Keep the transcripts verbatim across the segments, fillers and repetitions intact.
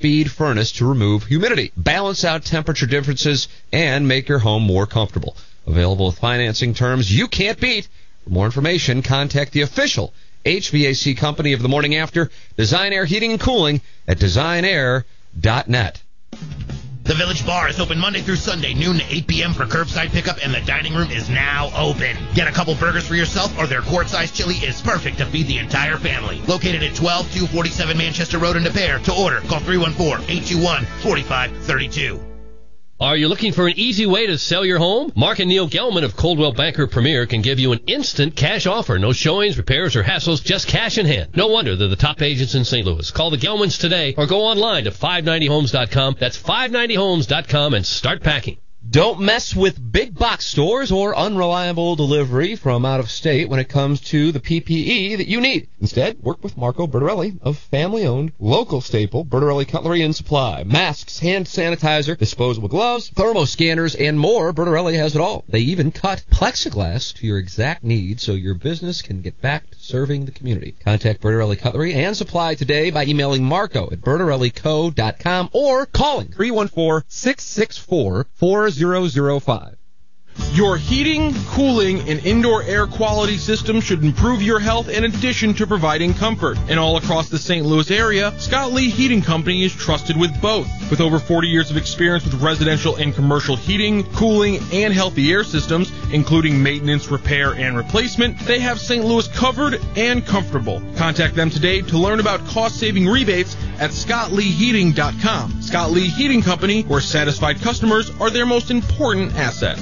high-speed furnace to remove humidity, balance out temperature differences, and make your home more comfortable. Available with financing terms you can't beat. For more information, contact the official H V A C company of the morning after, Design Air Heating and Cooling, at design air dot net. The Village Bar is open Monday through Sunday, noon to eight p.m. for curbside pickup, and the dining room is now open. Get a couple burgers for yourself, or their quart-sized chili is perfect to feed the entire family. Located at twelve two forty-seven Manchester Road in De Pere. To order, call three one four, eight two one, four five three two. Are you looking for an easy way to sell your home? Mark and Neil Gelman of Coldwell Banker Premier can give you an instant cash offer. No showings, repairs, or hassles, just cash in hand. No wonder they're the top agents in Saint Louis. Call the Gelmans today or go online to five ninety homes dot com. That's five ninety homes dot com and start packing. Don't mess with big box stores or unreliable delivery from out of state when it comes to the P P E that you need. Instead, work with Marco Bertorelli of family-owned, local staple Bertorelli Cutlery and Supply. Masks, hand sanitizer, disposable gloves, thermoscanners, and more. Bertorelli has it all. They even cut plexiglass to your exact needs so your business can get back to serving the community. Contact Bertorelli Cutlery and Supply today by emailing Marco at bertorelli co dot com or calling three one four, six six four, four zero zero five. Your heating, cooling, and indoor air quality system should improve your health in addition to providing comfort. And all across the Saint Louis area, Scott Lee Heating Company is trusted with both. With over forty years of experience with residential and commercial heating, cooling, and healthy air systems, including maintenance, repair, and replacement, they have Saint Louis covered and comfortable. Contact them today to learn about cost-saving rebates at scott lee heating dot com. Scott Lee Heating Company, where satisfied customers are their most important asset.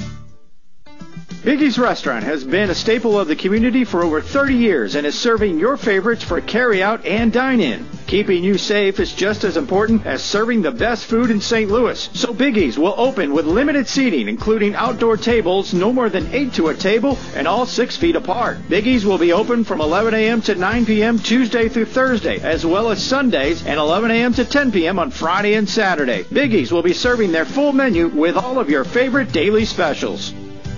Biggie's Restaurant has been a staple of the community for over thirty years and is serving your favorites for carry-out and dine-in. Keeping you safe is just as important as serving the best food in Saint Louis. So Biggie's will open with limited seating, including outdoor tables, no more than eight to a table, and all six feet apart. Biggie's will be open from eleven a.m. to nine p.m. Tuesday through Thursday, as well as Sundays, and eleven a.m. to ten p.m. on Friday and Saturday. Biggie's will be serving their full menu with all of your favorite daily specials.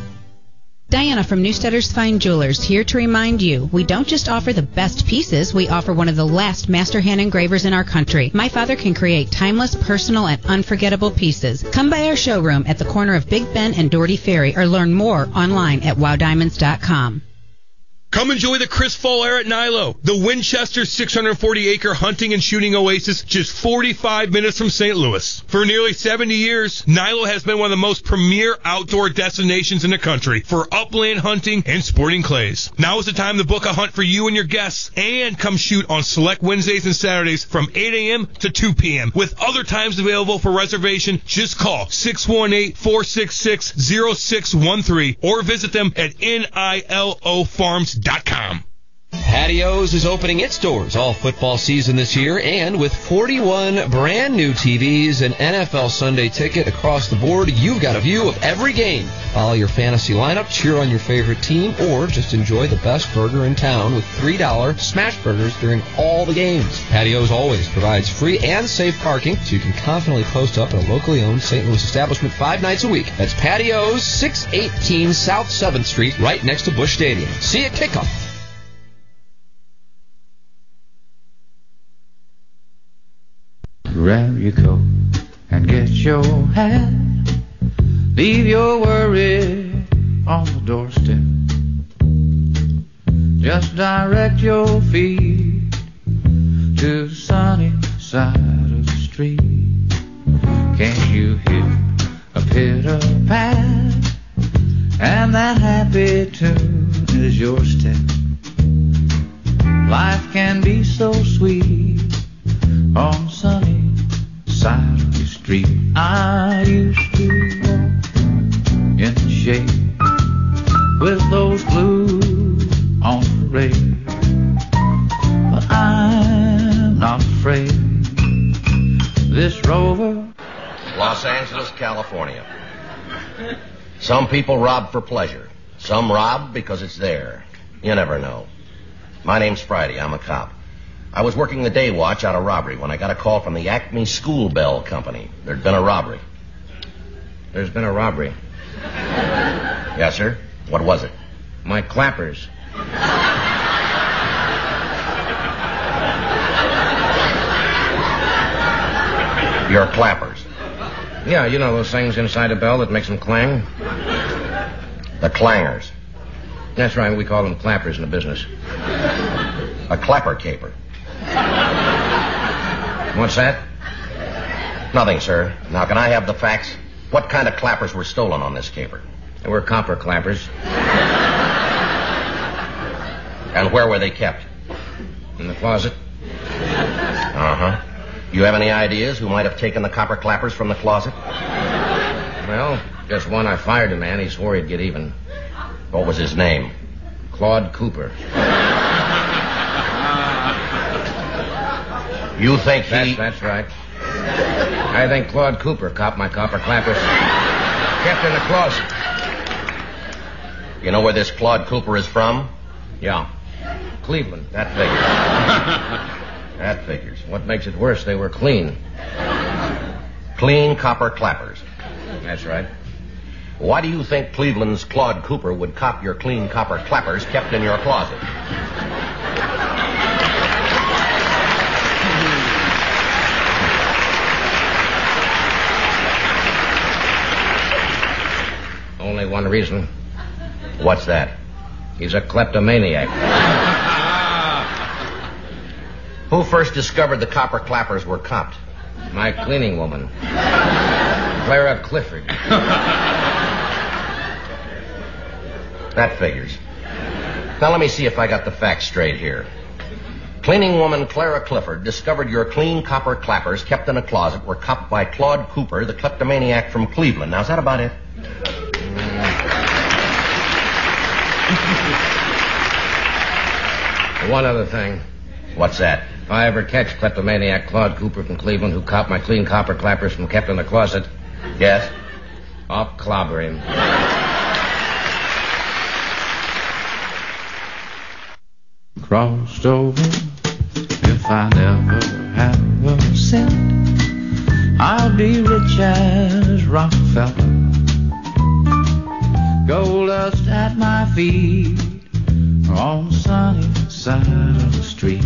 Diana from Newsteaders Fine Jewelers here to remind you, we don't just offer the best pieces, we offer one of the last master hand engravers in our country. My father can create timeless, personal, and unforgettable pieces. Come by our showroom at the corner of Big Ben and Doherty Ferry or learn more online at wow diamonds dot com. Come enjoy the crisp fall air at Nilo, the Winchester six hundred forty acre hunting and shooting oasis just forty-five minutes from Saint Louis. For nearly seventy years, Nilo has been one of the most premier outdoor destinations in the country for upland hunting and sporting clays. Now is the time to book a hunt for you and your guests and come shoot on select Wednesdays and Saturdays from eight a.m. to two p.m. With other times available for reservation, just call six one eight, four six six, zero six one three or visit them at nilo farms dot com. Patios is opening its doors all football season this year, and with forty-one brand new T Vs and N F L Sunday Ticket across the board, you've got a view of every game. Follow your fantasy lineup, cheer on your favorite team, or just enjoy the best burger in town with three dollar smash burgers during all the games. Patios always provides free and safe parking, so you can confidently post up at a locally owned Saint Louis establishment five nights a week. That's Patios, six eighteen South seventh Street, right next to Busch Stadium. See you at kickoff. Grab your coat and get your hat. Leave your worry on the doorstep. Just direct your feet to the sunny side of the street. Can't you hear a pitter-pat? And that happy tune is your step. Life can be so sweet on sunny side of the street. I used to walk in the shade with those blues on parade, but I'm not afraid. This rover. Los Angeles, California. Some people rob for pleasure. Some rob because it's there. You never know. My name's Friday. I'm a cop. I was working the day watch out of robbery when I got a call from the Acme School Bell Company. There'd been a robbery. There's been a robbery. Yes, sir? What was it? My clappers. Your clappers. Yeah, you know those things inside a bell that makes them clang? The clangers. That's right, we call them clappers in the business. A clapper caper. What's that? Nothing, sir. Now, can I have the facts? What kind of clappers were stolen on this caper? They were copper clappers. And where were they kept? In the closet. Uh-huh. You have any ideas who might have taken the copper clappers from the closet? Well, just one. I fired a man. He swore he'd get even. What was his name? Claude Cooper. You think he... That's, that's right. I think Claude Cooper copped my copper clappers. Kept in the closet. You know where this Claude Cooper is from? Yeah. Cleveland. That figures. That figures. What makes it worse, they were clean. Clean copper clappers. That's right. Why do you think Cleveland's Claude Cooper would cop your clean copper clappers kept in your closet? Only one reason. What's that? He's a kleptomaniac. Who first discovered the copper clappers were copped? My cleaning woman. Clara Clifford. That figures. Now let me see if I got the facts straight here. Cleaning woman Clara Clifford discovered your clean copper clappers kept in a closet were copped by Claude Cooper, the kleptomaniac from Cleveland. Now, is that about it? One other thing. What's that? If I ever catch kleptomaniac Claude Cooper from Cleveland who copped my clean copper clappers from kept in the closet... Yes? I'll clobber him. Crossed over, if I never have a cent, I'll be rich as Rockefeller. Gold dust at my feet on the sunny side of the street.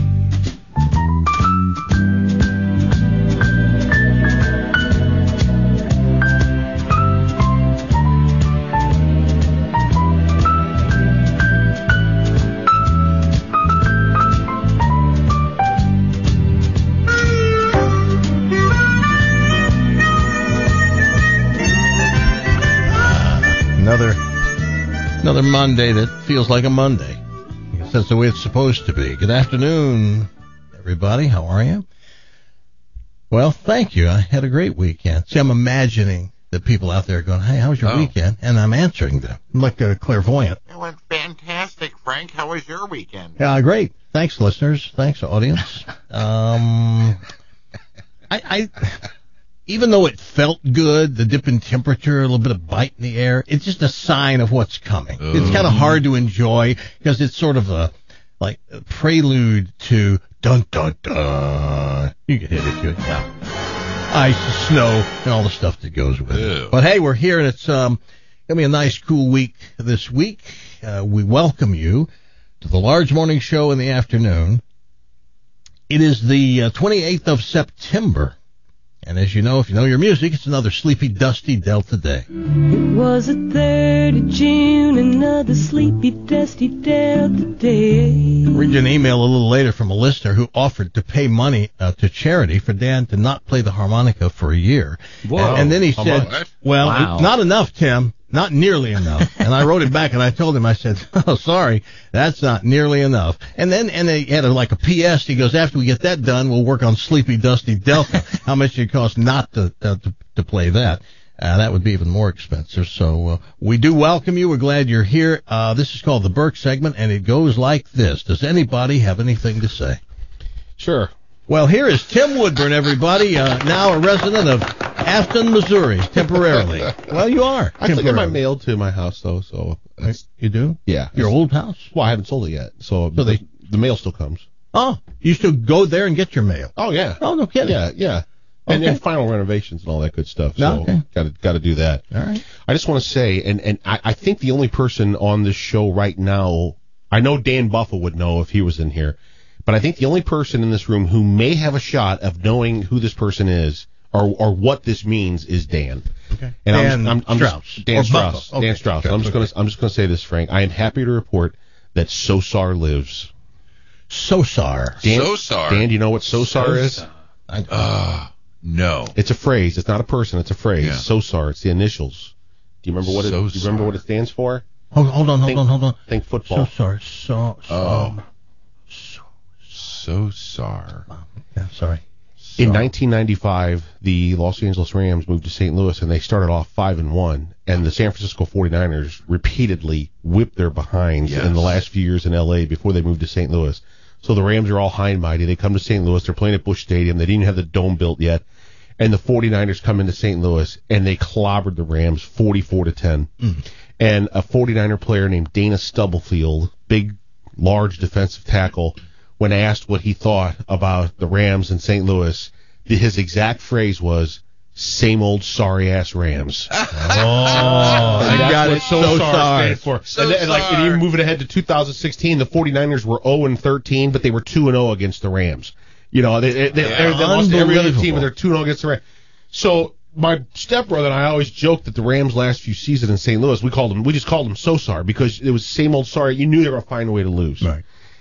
Another, another Monday that feels like a Monday. I guess that's the way it's supposed to be. Good afternoon, everybody. How are you? Well, thank you. I had a great weekend. See, I'm imagining the people out there going, hey, how was your oh. weekend? And I'm answering them. I'm like a clairvoyant. It went fantastic, Frank. How was your weekend? Yeah, great. Thanks, listeners. Thanks, audience. um, I... I Even though it felt good, the dip in temperature, a little bit of bite in the air, it's just a sign of what's coming. Ooh. It's kind of hard to enjoy because it's sort of a like a prelude to dun dun dun. You can hit it to it now. Ice, snow, and all the stuff that goes with Ew. it. But hey, we're here, and it's um gonna be a nice, cool week this week. Uh, we welcome you to the Large Morning Show in the afternoon. It is the uh, twenty-eighth of September. And as you know, if you know your music, it's another sleepy, dusty Delta day. It was the third of June, another sleepy, dusty Delta day. I'll read you an email a little later from a listener who offered to pay money uh, to charity for Dan to not play the harmonica for a year. Whoa. And, and then he How said, much? well, Wow. it, not enough, Tim. Not nearly enough. And I wrote him back and I told him, I said, oh, sorry, that's not nearly enough. And then, and they had a, like a P S. He goes, after we get that done, we'll work on Sleepy Dusty Delta. How much it costs not to, uh, to, to play that. Uh, that would be even more expensive. So, uh, we do welcome you. We're glad you're here. Uh, this is called the Burke segment and it goes like this. Does anybody have anything to say? Sure. Well, here is Tim Woodburn, everybody, uh, now a resident of Afton, Missouri, temporarily. Well, you are. I still get my mail to my house, though, so... That's, you do? Yeah. Your old house? Well, I haven't sold it yet, so, so they, the, the mail still comes. Oh, you still go there and get your mail? Oh, yeah. Oh, no kidding. Yeah, yeah. And okay. then final renovations and all that good stuff, so okay. gotta, gotta do that. All right. I just want to say, and, and I, I think the only person on this show right now, I know Dan Buffa would know if he was in here, but I think the only person in this room who may have a shot of knowing who this person is or or what this means is Dan. Okay. And Dan I'm, I'm, I'm Strauss. Just, Dan Or Strauss. Buffalo. Okay. Dan Strauss. Strauss. I'm just Okay. gonna I'm just gonna say this, Frank. I am happy to report that Sosar lives. Sosar. Dan, Sosar. Dan, do you know what Sosar is? Uh, no. It's a phrase. It's not a person. It's a phrase. Yeah. Sosar. It's the initials. Do you remember what it? Do you Sosar. remember what it stands for? Hold, hold on, hold Think- on, hold on. Think football. Sosar. So, so, Oh. Sosar. yeah, sorry. In nineteen ninety-five, the Los Angeles Rams moved to Saint Louis, and they started off five and one. And the San Francisco forty-niners repeatedly whipped their behinds Yes. in the last few years in L A before they moved to Saint Louis. So the Rams are all high and mighty. They come to Saint Louis. They're playing at Busch Stadium. They didn't even have the dome built yet. And the forty-niners come into Saint Louis, and they clobbered the Rams forty-four to ten. Mm. And a forty-niner player named Dana Stubblefield, big, large defensive tackle, when asked what he thought about the Rams in Saint Louis, his exact phrase was, same old sorry-ass Rams. Oh, And I that's got what it. SOSAR Sosar. stands for. And, then, and like, and even moving ahead to two thousand sixteen, the forty-niners were oh and thirteen, but they were two and oh against the Rams. You know, they, they, they, Yeah. they lost to every other team, Unbelievable. but they're two and oh against the Rams. So my stepbrother and I always joked that the Rams' last few seasons in Saint Louis, we called them, we just called them Sosar because it was same old sorry. You knew they were going to find a way to lose. Right.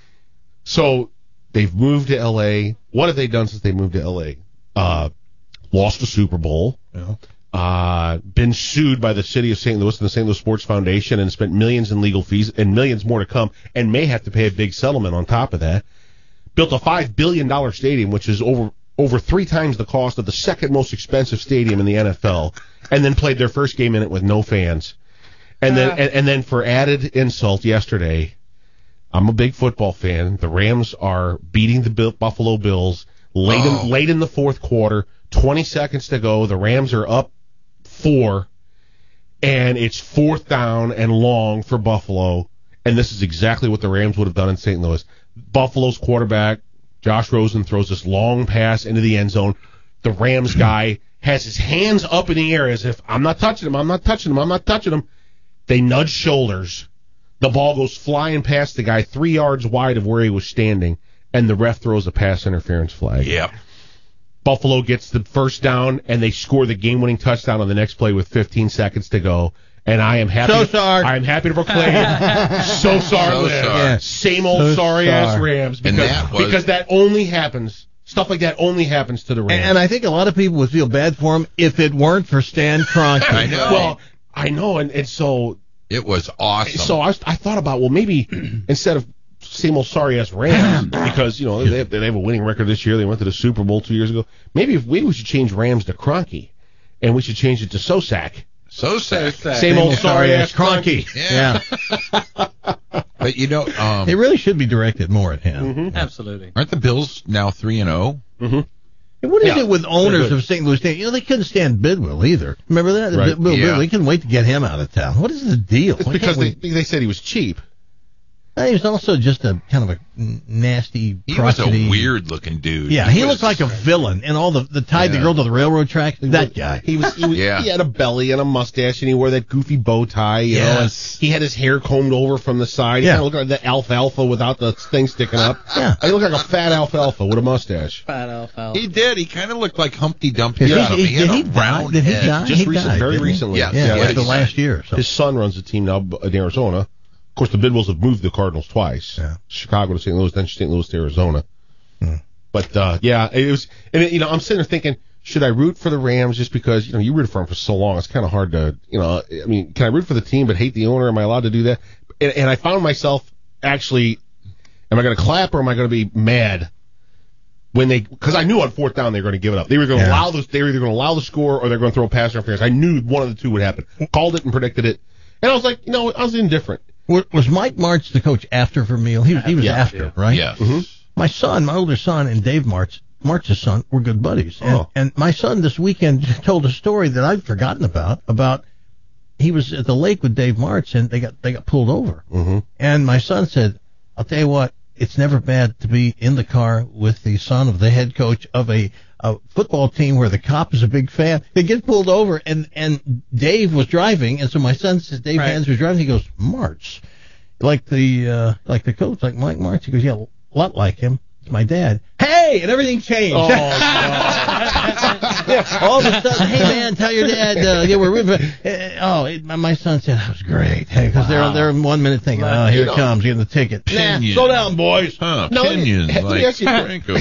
So they've moved to L A. What have they done since they moved to L A? Uh, lost the Super Bowl. Yeah. Uh, been sued by the city of Saint Louis and the Saint Louis Sports Foundation and spent millions in legal fees and millions more to come and may have to pay a big settlement on top of that. Built a five billion dollars stadium, which is over over three times the cost of the second most expensive stadium in the N F L, and then played their first game in it with no fans. And then and, and then for added insult yesterday, I'm a big football fan. The Rams are beating the Bill, Buffalo Bills late Oh. in, late in the fourth quarter. twenty seconds to go. The Rams are up four, and it's fourth down and long for Buffalo. And this is exactly what the Rams would have done in Saint Louis. Buffalo's quarterback, Josh Rosen, throws this long pass into the end zone. The Rams guy has his hands up in the air as if, I'm not touching him, I'm not touching him, I'm not touching him. They nudge shoulders. The ball goes flying past the guy three yards wide of where he was standing, and the ref throws a pass interference flag. Yep. Buffalo gets the first down, and they score the game-winning touchdown on the next play with fifteen seconds to go. And I am happy. Sosar. I am happy to proclaim Sosar Sosar. lives. Yeah. Same old Sosar. sorry ass Rams And because that was- because that only happens. Stuff like that only happens to the Rams. And, and I think a lot of people would feel bad for him if it weren't for Stan Kroenke. I know. Well, I know, and, and so It was awesome. so I, was- I thought about, well, maybe instead of same old sorry ass Rams, because you know they have, they have a winning record this year. They went to the Super Bowl two years ago. Maybe if maybe we should change Rams to Kroenke, and we should change it to Sosak. so sad. Same old sorry ass Kroenke. Yeah. But you know, um, It really should be directed more at him. Mm-hmm. Absolutely. aren't the Bills now three and oh? Mm-hmm. And what is Yeah. it with owners Good. of Saint Louis Stadium? You know, they couldn't stand Bidwell either. Remember that? Right. Bill Yeah. Bidwell, they couldn't wait to get him out of town. What is the deal? It's Why because can't they we- they said he was cheap. He was also just a kind of a n- nasty, He was a crotchety- weird looking dude. Yeah, he, was- looked like a villain. And all the the tied the Yeah. girl to the railroad tracks. That guy. He was, he was Yeah. he had a belly and a mustache, and he wore that goofy bow tie, you know, and Yes. he had his hair combed over from the side. He Yeah. kind of looked like the alfalfa without the thing sticking up. Yeah. He looked like a fat alfalfa with a mustache. Fat alfalfa. He did. He kind of looked like Humpty Dumpty. Did he- Adam. He, did had he a die? round Did he head. die? Just He recent, died, very didn't he? recently. Yeah. Yeah, Yeah, like the he last died. year or so. His son runs the team now in Arizona. Of course, the Bidwells have moved the Cardinals twice. Yeah. Chicago to Saint Louis, then Saint Louis to Arizona. Hmm. But uh, yeah, it was. And it, you know, I'm sitting there thinking, should I root for the Rams just because you know you root for them for so long? It's kind of hard to, you know. I mean, can I root for the team but hate the owner? Am I allowed to do that? And, and I found myself actually, am I going to clap or am I going to be mad when they? Because I knew on fourth down they were going to give it up. They were going to Yeah. allow this. They were either going to allow the score or they're going to throw a pass interference. I knew one of the two would happen. Called it and predicted it, and I was like, you know, I was indifferent. Was, was Mike Martz the coach after Vermeil? He was, he was Yeah. after, right? Yes. Mm-hmm. My son, my older son, and Dave Martz, Martz's son, were good buddies. And, Oh. and my son this weekend told a story that I'd forgotten about, about he was at the lake with Dave Martz, and they got they got pulled over. Mm-hmm. And my son said, I'll tell you what, it's never bad to be in the car with the son of the head coach of a, a football team where the cop is a big fan. They get pulled over, and, and Dave was driving, and so my son says, Dave Right. Hans was driving, he goes, Martz, like the uh, like the coach, like Mike Martz. He goes, yeah, a lot like him. It's my dad. Hey, and everything changed. Oh, God. yeah, all of a sudden, hey man, tell your dad. Uh, yeah, we're uh, oh, it, my, my son said that was great. Hey, because wow. they're they're in one minute thinking, oh, here you it know, comes, getting the ticket. Nah, slow down, boys. Huh, no, pinions, it, like Franco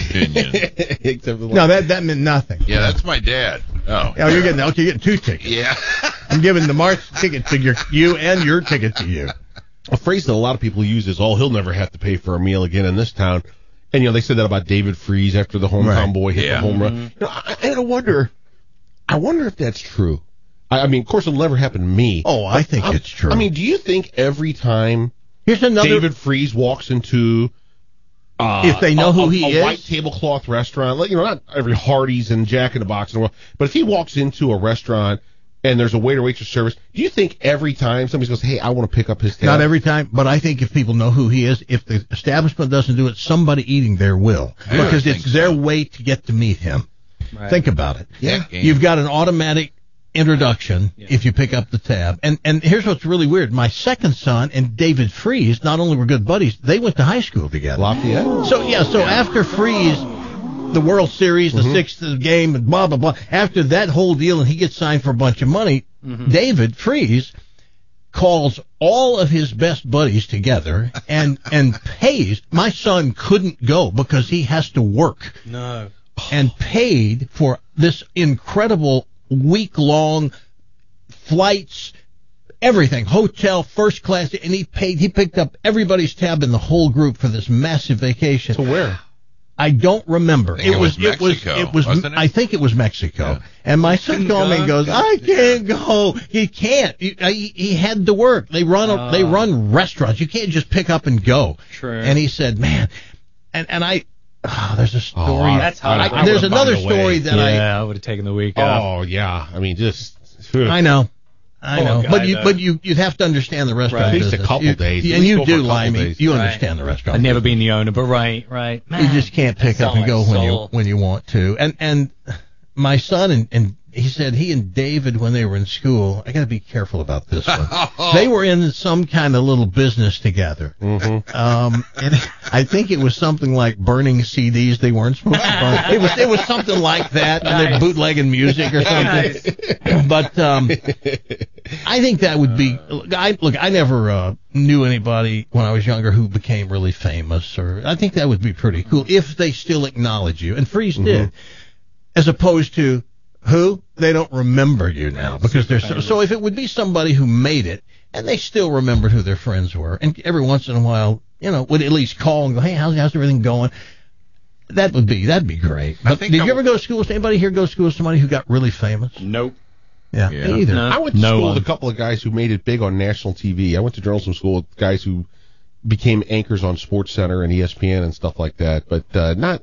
pinion. No, that that meant nothing. Yeah, that's my dad. Oh, oh, you're getting okay, you're getting two tickets. Yeah, I'm giving the Mark's ticket to your, you and your ticket to you. A phrase that a lot of people use is, "Oh, he'll never have to pay for a meal again in this town." And you know, they said that about David Freese after the hometown right. boy hit yeah. the home run. Mm-hmm. You know, I, I wonder, I wonder if that's true. I, I mean, of course, it'll never happen to me. Oh, I think I'm, it's true. I mean, do you think every time Here's another David Freese walks into uh, if they know a, who a, he a is, white tablecloth restaurant, like, you know, not every Hardee's and Jack in the Box in the world, but if he walks into a restaurant and there's a waiter waitress service, do you think every time somebody goes, hey, I want to pick up his tab? Not every time, but I think if people know who he is, if the establishment doesn't do it, somebody eating there will. I because it's so. their way to get to meet him. Right. Think about it. Yeah. You've got an automatic introduction yeah. if you pick up the tab. And and here's what's really weird. My second son and David Freese not only were good buddies, they went to high school together. Lafayette? So, yeah, so after Freese, the World Series, the mm-hmm. sixth game, and blah, blah, blah, after that whole deal and he gets signed for a bunch of money, mm-hmm. David Freese calls all of his best buddies together and and pays. My son couldn't go because he has to work. No. And paid for this incredible week-long flights, everything, hotel, first class, and he paid. He picked up everybody's tab in the whole group for this massive vacation. So where? I don't remember. It, it was, was Mexico, it was. It was. Wasn't it? I think it was Mexico. Yeah. And my son called me and goes, "I can't go. He can't. He, he, he had to work. They run. A, uh, they run restaurants. You can't just pick up and go." True. And he said, "Man," and and I. Oh, there's a story. Oh, That's how. I, I, there's another story that yeah, I. Yeah, I would have taken the week off. Oh, yeah. I mean, just. I know. I know, guy, but you though. but you you'd have to understand the restaurant Right. At least business. a couple you, days. You, At and least you go for do, a couple Limey. days. You Right. understand the restaurant. I've never business. been the owner, but right, right. Man, You just can't pick up and go when you soul. when you want to. And and my son and and he said he and David, when they were in school, I got to be careful about this one. They were in some kind of little business together. Mm-hmm. Um, and I think it was something like burning C Ds they weren't supposed to burn. It was it was something like that, and they're bootlegging music or something. Nice. But um, I think that would be. I look. I never uh, knew anybody when I was younger who became really famous, or I think that would be pretty cool if they still acknowledge you. And Freese Mm-hmm. did, as opposed to. Who? They don't remember you now because they're so, so if it would be somebody who made it and they still remembered who their friends were and every once in a while, you know, would at least call and go, hey, how's, how's everything going? That would be, that'd be great. But did you I ever go to school with anybody here go to school with somebody who got really famous? Nope. Yeah, Yeah. me either. No. I went to No school one. with a couple of guys who made it big on national T V. I went to journalism school with guys who became anchors on Sports Center and E S P N and stuff like that, but uh, not,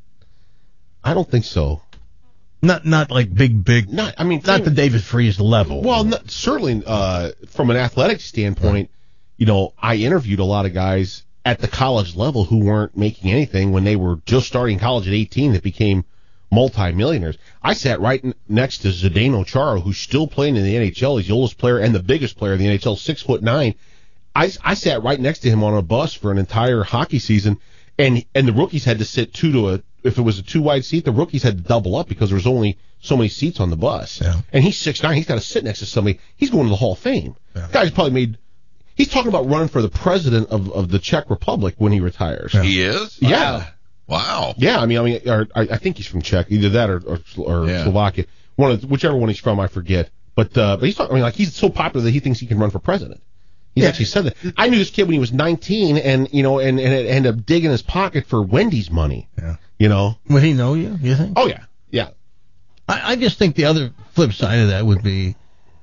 I don't think so. Not not like big, big, Not, I mean, not the David Freese level. Well, not, certainly uh, from an athletic standpoint, you know, I interviewed a lot of guys at the college level who weren't making anything when they were just starting college at eighteen that became multimillionaires. I sat right n- next to Zdeno Chara, who's still playing in the N H L. He's the oldest player and the biggest player in the N H L, six foot nine. I, I sat right next to him on a bus for an entire hockey season, and and the rookies had to sit two to a. If it was a two wide seat, the rookies had to double up because there was only so many seats on the bus. Yeah. And he's six nine. He's got to sit next to somebody. He's going to the Hall of Fame. Yeah. Guy's probably made. He's talking about running for the president of, of the Czech Republic when he retires. Yeah. He is? Yeah. Wow. Yeah. I mean, I mean, or, I, I think he's from Czech, either that or or, or Yeah. Slovakia. One of whichever one he's from, I forget. But uh, but he's talking. I mean, like he's so popular that he thinks he can run for president. He's Yeah. actually said that. I knew this kid when he was nineteen, and you know, and and it ended up digging his pocket for Wendy's money. Yeah. You know. Would he know you, you think? Oh yeah. Yeah. I, I just think the other flip side of that would be,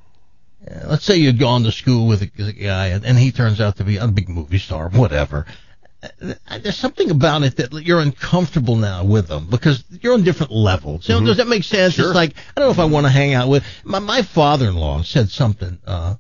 uh, let's say you'd gone to school with a, a guy and, and he turns out to be a big movie star, whatever. Uh, There's something about it that you're uncomfortable now with them because you're on different levels. You know, Mhm. does that make sense? Sure. It's like, I don't know if I want to hang out with, my, my father-in-law said something, uh,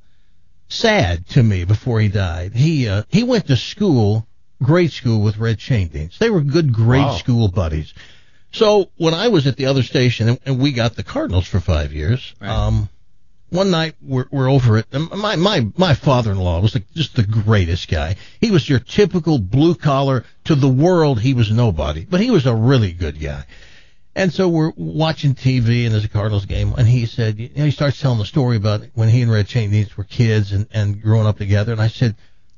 sad to me before he died. He, uh, he went to school, grade school with Red Chaindeans. They were good grade Wow. school buddies. So when I was at the other station, and, and we got the Cardinals for five years, Right. um, one night we're, we're over it. And my my my father-in-law was like just the greatest guy. He was your typical blue collar. To the world, he was nobody, but he was a really good guy. And so we're watching T V, and there's a Cardinals game, and he said, you know, he starts telling the story about when he and Red Cheney were kids and, and growing up together. And I said,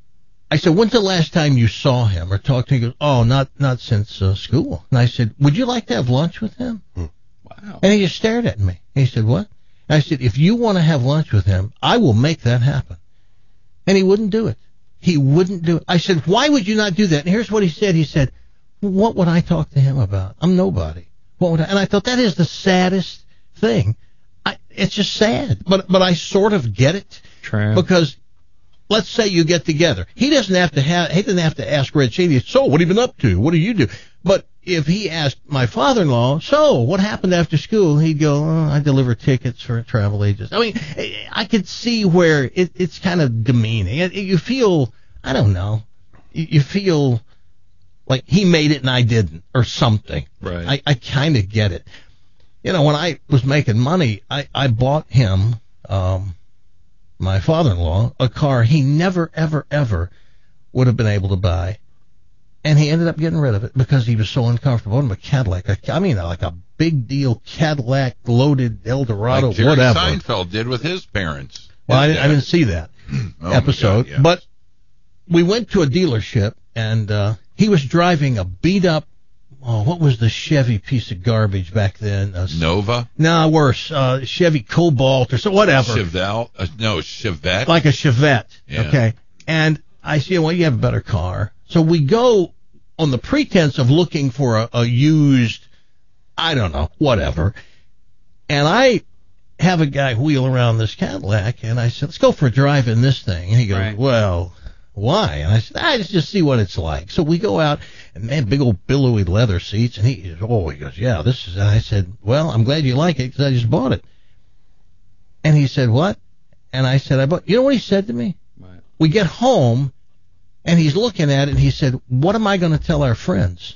I said, when's the last time you saw him or talked to him? He goes, oh, not not since uh, school. And I said, would you like to have lunch with him? Hmm. Wow. And he just stared at me. He said, what? And I said, if you want to have lunch with him, I will make that happen. And he wouldn't do it. He wouldn't do it. I said, why would you not do that? And here's what he said. He said, what would I talk to him about? I'm nobody. What would I? And I thought, that is the saddest thing. I, it's just sad. But but I sort of get it. True. Because let's say you get together. He doesn't have to have, he doesn't have to ask Red Cheney, so what have you been up to? What do you do? But if he asked my father-in-law, so what happened after school? He'd go, oh, I deliver tickets for travel agents. I mean, I could see where it, it's kind of demeaning. You feel, I don't know, you feel like he made it and I didn't, or something. Right. I, I kind of get it. You know, when I was making money, I, I bought him, um, my father-in-law, a car he never, ever, ever would have been able to buy. And he ended up getting rid of it because he was so uncomfortable. I bought him a Cadillac. A, I mean, like a big deal Cadillac loaded Eldorado, like Jerry whatever. Seinfeld did with his parents. Well, I didn't, I didn't see that oh episode. God, yeah. But we went to a dealership, and uh, he was driving a beat-up, oh, what was the Chevy piece of garbage back then? Uh, Nova? No, worse. Uh, Chevy Cobalt or so, whatever. Chevelle? Uh, no, Chevette. Like a Chevette, Yeah. okay? And I said, well, you have a better car. So we go on the pretense of looking for a, a used, I don't know, whatever. And I have a guy wheel around this Cadillac, and I said, let's go for a drive in this thing. And he goes, Right. well, why? And I said, I just, just see what it's like. So we go out, and man, big old billowy leather seats, and he, oh, he goes, yeah, this is, and I said, well, I'm glad you like it, because I just bought it. And he said, what? And I said, I bought, you know what he said to me? Right. We get home, and he's looking at it, and he said, what am I going to tell our friends?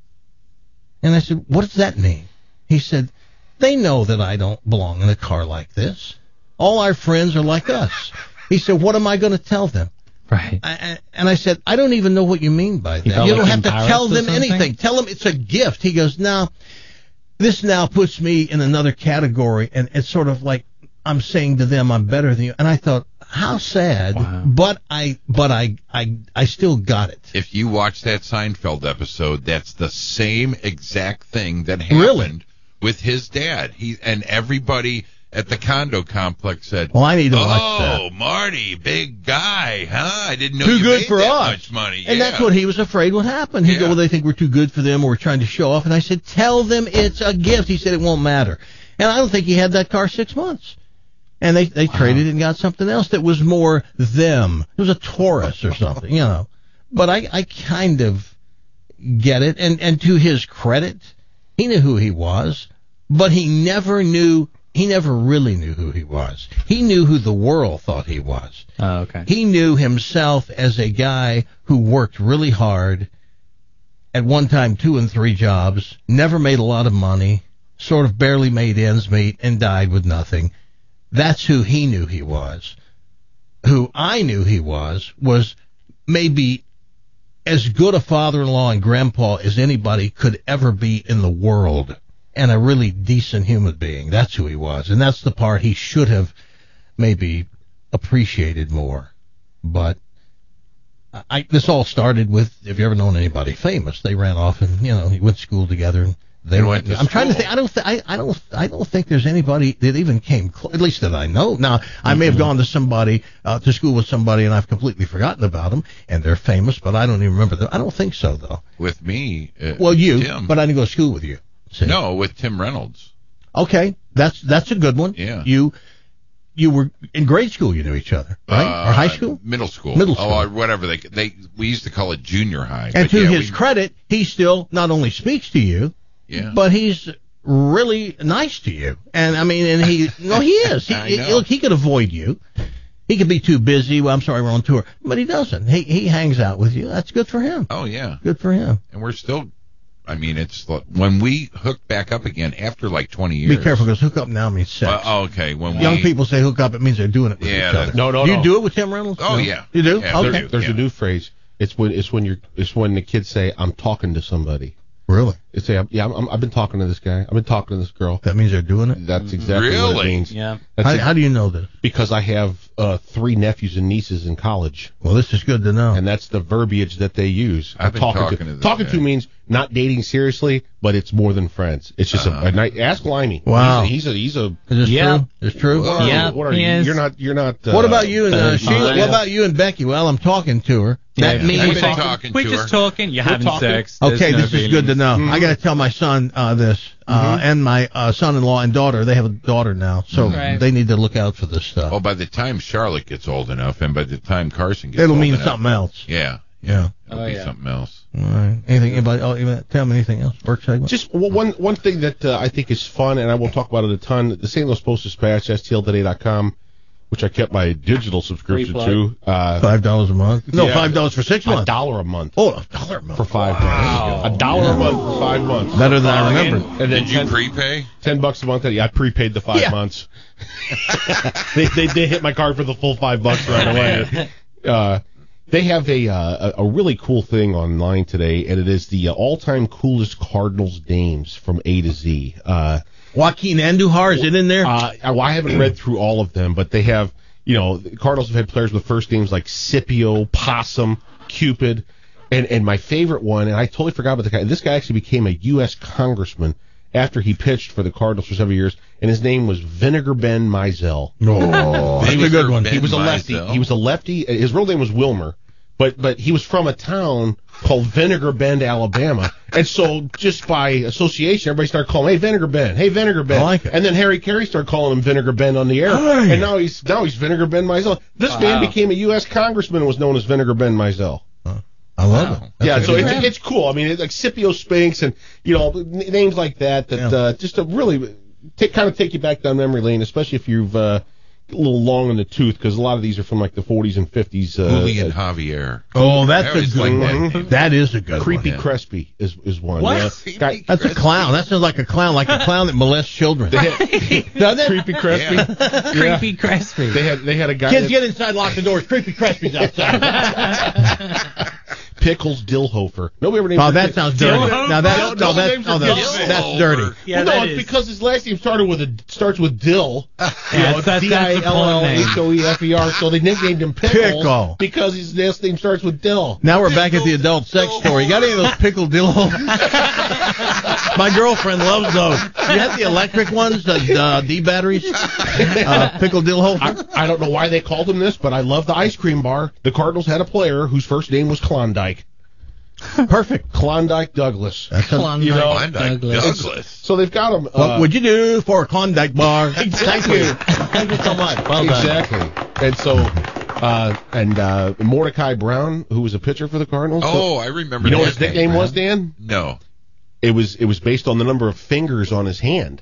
And I said, what does that mean? He said, they know that I don't belong in a car like this. All our friends are like us. He said, what am I going to tell them? Right. I, I, and I said, I don't even know what you mean by He that. felt You don't like have to embarrassed tell or them something? anything. Tell them it's a gift. He goes, no, this now puts me in another category, and it's sort of like I'm saying to them, I'm better than you. And I thought, how sad, Wow. but I, but I, I, I still got it. If you watch that Seinfeld episode, that's the same exact thing that happened Really? with his dad. He and everybody at the condo complex said, Well, I need to "Oh, watch that. Marty, big guy, huh? I didn't know Too you good made for that us. much money." And Yeah. that's what he was afraid would happen. He'd go, Yeah. well, they think we're too good for them, or we're trying to show off. And I said, tell them it's a gift. He said it won't matter. And I don't think he had that car six months. And they, they traded it and got something else that was more them. It was a Taurus or something, you know. But I, I kind of get it. And, and to his credit, he knew who he was, but he never knew, he never really knew who he was. He knew who the world thought he was. Oh, okay. He knew himself as a guy who worked really hard, at one time two and three jobs, never made a lot of money, sort of barely made ends meet, and died with nothing. That's who he knew he was. Who I knew he was was maybe as good a father-in-law and grandpa as anybody could ever be in the world, and a really decent human being. That's who he was, and that's the part he should have maybe appreciated more. But I, this all started with, if you ever known anybody famous, they ran off and, you know, he went to school together. And they They went. went to I'm trying to school. think. I don't. Th- I, I don't. I don't think there's anybody that even came close. At least that I know. Now, I may have gone to somebody uh, to school with somebody, and I've completely forgotten about them, and they're famous, but I don't even remember them. I don't think so, though. with me. Uh, Well, you, Tim. but I didn't go to school with you. See? No, with Tim Reynolds. Okay, that's that's a good one. Yeah. You you were in grade school. You knew each other, right? Uh, or high school? Middle school. Middle school. Oh, or whatever they they we used to call it junior high. And but to yeah, his we- credit, he still not only speaks to you, Yeah. but he's really nice to you. And I mean, and he, no, he is. He, I he- know. look, he could avoid you. He could be too busy. Well, I'm sorry, we're on tour, but he doesn't. He he hangs out with you. That's good for him. Oh yeah. Good for him. And we're still. I mean, it's like- when we hook back up again after like twenty years. Be careful, because hook up now means sex. Uh, oh, okay. When Young we, people say hook up, it means they're doing it with Yeah, each that's- other. No, no, you no. do it with Tim Reynolds? Oh No? yeah. You do? Yeah, Okay. there- There's yeah. a new phrase. It's when it's when you're it's when the kids say, "I'm talking to somebody." Really? say, yeah, I'm, I'm, I've been talking to this guy. I've been talking to this girl. That means they're doing it? That's exactly what it Really? means. Yeah. That's How, ex- how do you know this? Because I have uh, three nephews and nieces in college. Well, this is good to know. And that's the verbiage that they use. I've been talking, talking to, to this talking guy. to means not dating seriously, but it's more than friends. It's just Uh-huh. a, a night. Ask Limey. Wow. He's a he's a. He's a Is this Yeah. true? Is true? what are Yeah, you? What are he you? is. You're not. You're not. Uh, What about you and uh, uh, Sheila? fine. What about you and Becky? Well, I'm talking to her. That Yeah. means I've We're been talking- talking We're to just her. talking. You're We're having talking. sex. There's okay. no This is good to feelings. know. Mhm. I got to tell my son uh, this, uh, Mhm. and my uh, son-in-law and daughter. They have a daughter now, so Right. they need to look out for this stuff. Oh, by the time Charlotte gets old enough, and by the time Carson gets It'll old mean enough, something else. Yeah. Yeah. It'll Oh, be yeah. something else. All right. Anything? Anybody? Oh, you- tell me anything else? Work segment. Just w- one one thing that uh, I think is fun, and I will talk about it a ton. The Saint Louis Post-Dispatch, S T L today dot com, which I kept my digital subscription Free to. Uh, Five dollars a month. No, yeah. five dollars for six a months. dollar a month Oh, a dollar a month for five Wow. months. A dollar a month for five months. Better than I remembered. And then Did you ten, prepay? ten bucks a month. Yeah, I prepaid the five Yeah. months. they, they they hit my card for the full five bucks right away. Uh, they have a, uh, a a really cool thing online today, and it is the uh, all-time coolest Cardinals names from A to Z. Uh, Joaquin Andujar, is it in there? uh, well, I haven't read through all of them, but they have, you know, the Cardinals have had players with first names like Scipio, Possum, Cupid, and and my favorite one, and I totally forgot about the guy. This guy actually became a U S congressman after he pitched for the Cardinals for several years, and his name was Vinegar Ben Mizell. Oh, that's a good one. He was a lefty. Mizell. He was a lefty. His real name was Wilmer, but but he was from a town called Vinegar Bend, Alabama, and so just by association, everybody started calling, "Hey, Vinegar Ben! Hey, Vinegar Ben!" I like it. And then Harry Carey started calling him Vinegar Ben on the air, Hey. and now he's now he's Vinegar Ben Mizell. This Wow. man became a U S congressman and was known as Vinegar Ben Mizell. I love Wow. it. That's Yeah, a so good it's, one. it's cool. I mean, it's like Scipio Spinks and, you know, n- names like that that Yeah. uh, just to really take, kind of take you back down memory lane, especially if you've uh, a little long in the tooth, because a lot of these are from like the forties and fifties. Uh, Julian uh, Javier. Oh, that's I a always good liked that one. name. That is a good Creepy one. Crespi is is one. What? Yeah. Creepy Guy- That's a clown. That sounds like a clown, like a clown that molests children. They had, Doesn't it? Creepy Crespi. Yeah. Creepy Crespi. They had they had a guy. Kids, that- get inside, lock the doors. Creepy Crespi's outside. Pickles Dillhofer. Nobody ever named Oh, their that kid- sounds dirty. Dillhofer? Now that's Dill- no, Dill that's names no, are that's, Dill that's over. dirty. Yeah, well, no, that it's is. because his last name started with a starts with Dill. You Yeah, know, that's- D that's I the L L porn name. H O E F E R. So they nicknamed him Pickles Pickle. because his last name starts with Dill. Now we're back at the adult sex store. You got any of those pickle dill holes? My girlfriend loves those. You have the electric ones, the uh, D batteries, uh, pickle dill hole. I, I don't know why they called him this, but I love the ice cream bar. The Cardinals had a player whose first name was Klondike. Perfect. Klondike Douglas. That's a, You know, Klondike Douglas. Douglas. so they've got him. what Uh, would you do for a Klondike bar? Exactly. Thank you. Thank you so much. Well done. exactly. And so, uh, and uh, Mordecai Brown, who was a pitcher for the Cardinals. Oh, I remember you know that what his nickname name. was, Dan? No. It was it was based on the number of fingers on his hand.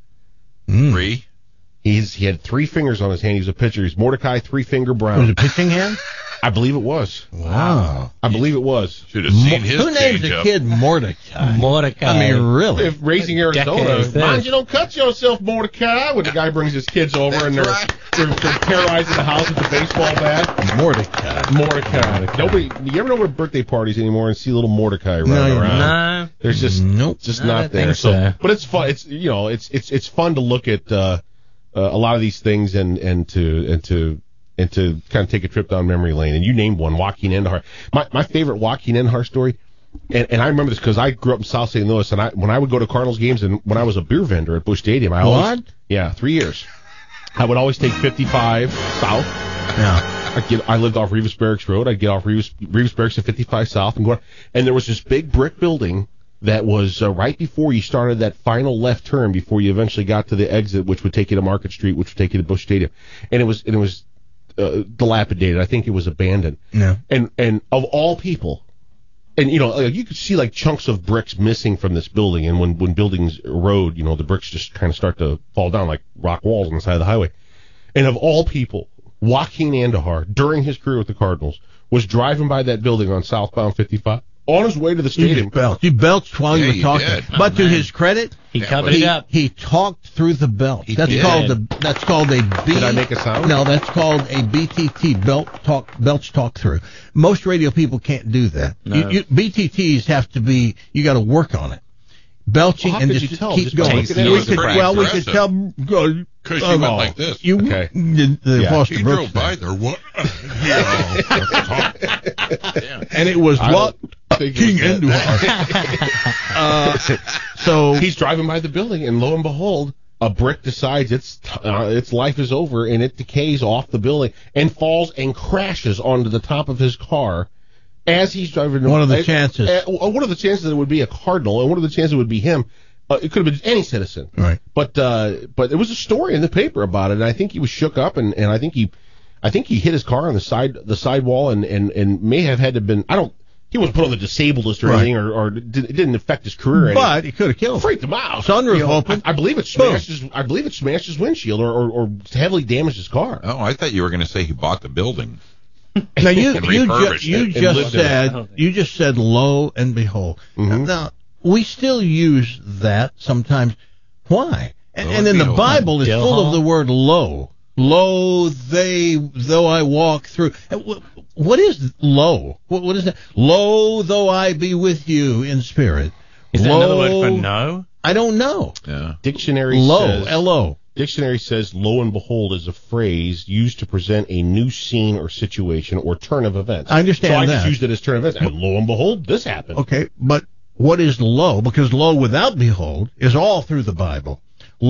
Mm. Three? He's he had three fingers on his hand. He was a pitcher. He's Mordecai Three Finger Was Brown. it pitching hand? I believe it was. Wow. I believe it was. Should have seen his Who names change a up. kid Mordecai? Mordecai. I mean, really? If raising Arizona, Decades, mind this. you don't cut yourself, Mordecai. When the guy brings his kids over and they're, right. they're they're terrorizing the house with the baseball bat. Mordecai. Mordecai. Nobody. You ever know what birthday parties anymore and see little Mordecai running No, around? No. There's just Nope. just I not don't there. think so. but it's fun. It's you know, it's it's it's fun to look at uh, uh, a lot of these things and and to and to and to kind of take a trip down memory lane. And you named one, Joaquin Endahar. My my favorite Joaquin Endahar story. And, and I remember this because I grew up in South Saint Louis, and I when I would go to Cardinals games, and when I was a beer vendor at Busch Stadium, I always What? yeah three years, I would always take fifty-five south. Yeah. I'd get, I lived off Rivas Barracks Road. I'd get off Rivas, Rivas Barracks at fifty-five South and go. And there was this big brick building that was uh, right before you started that final left turn before you eventually got to the exit, which would take you to Market Street, which would take you to Busch Stadium. And it was and it was uh, dilapidated. I think it was abandoned. Yeah. And and of all people. And, you know, like, you could see, like, chunks of bricks missing from this building. And when, when buildings erode, you know, the bricks just kind of start to fall down like rock walls on the side of the highway. And of all people, Joaquin Endahar, during his career with the Cardinals, was driving by that building on southbound fifty-five on his way to the You stadium. belched. You belched while Yeah, you were you talking. did. But Oh, to man. his credit, He Yeah, covered but it he, up. he talked through the belt. He That's did. called a that's called a B. Did I make a sound? No, that's called a B T T, belt talk belch talk through. Most radio people can't do that. No. You, you, B T Ts have to be. You got to work on it. belching Well, how and could just you tell? keep Just going. by looking at it, We it's could, pretty well, we could aggressive. tell. Go, Because oh, you no. went like this. You, Okay. the, the Yeah. Foster He Brooks drove by thing. there. What? Yeah. And it was I what don't think it King was that. Endor. uh, so He's driving by the building, and lo and behold, a brick decides its uh, its life is over, and it decays off the building and falls and crashes onto the top of his car as he's driving. What are the uh, chances? Uh, what are the chances that it would be a cardinal, and what are the chances it would be him? Uh, it could have been any citizen, right? But uh, but there was a story in the paper about it, and I think he was shook up, and, and I think he, I think he hit his car on the side the sidewall, and, and, and may have had to been I don't. He wasn't put on the disabled list or Right. anything, or, or it didn't affect his career. Or But anything. he could have killed him. Freaked him out. Sunroof You know, open. I, I believe it smashed his. I believe it smashed his windshield, or, or, or heavily damaged his car. Oh, I thought you were going to say he bought the building. Now you And you, ju- refurbished you it and just lived in it. said you just said lo and behold. Mhm. Now we still use that sometimes. Why? And, Lo and and then the behold. Bible is Dill full Hall? of the word lo. Lo, they, though I walk through. And wh- What is lo? What, what is that? Lo, though I be with you in spirit. Is that Lo, another word for no? I don't know. Yeah. Dictionary Lo, says L O. Dictionary says lo and behold is a phrase used to present a new scene or situation or turn of events. I understand so I that. just used it as turn of events, and lo and behold, this happened. Okay, but what is lo? Because lo without behold is all through the Bible.